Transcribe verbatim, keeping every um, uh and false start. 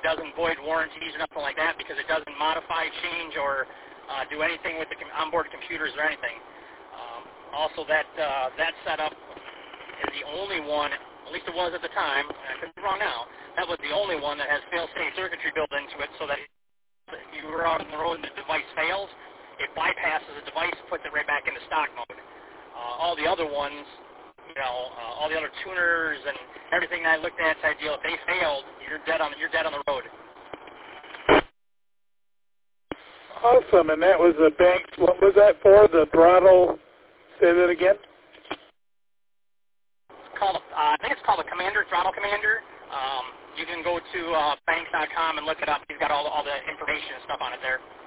doesn't void warranties or nothing like that because it doesn't modify, change, or uh, do anything with the com- onboard computers or anything. Um, also, that uh, that setup is the only one, at least it was at the time, I could be wrong now, that was the only one that has fail-safe circuitry built into it so that you were out on the road and the device fails, it bypasses the device and puts it right back into stock mode. Uh, all the other ones, you know, uh, all the other tuners and everything I looked at, it's ideal. If they failed, you're dead on you're dead on the road. Awesome, and that was the Banks. What was that for? The throttle. Say that again. It's called. Uh, I think it's called a Commander Throttle Commander. Um, you can go to uh, Banks dot com and look it up. He's got all the, all the information and stuff on it there.